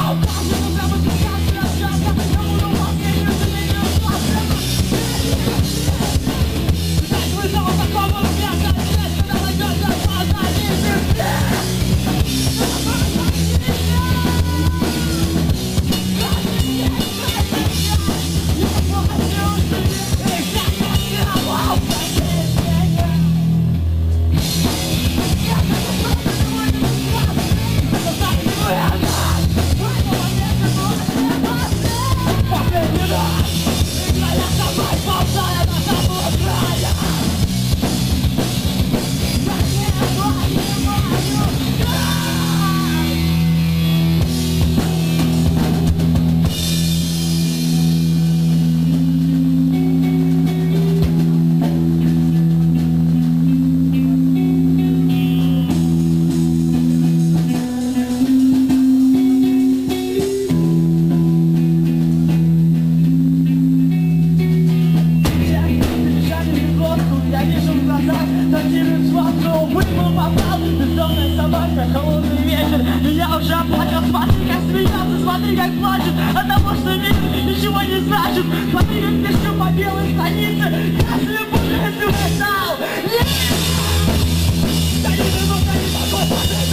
Холодный вечер, я уже оплатил. Смотри, как смеется, смотри, как плачет от того, что мир ничего не значит. Смотри, как пишу по белой странице. Я слепу, если устал. Нет! Да не такой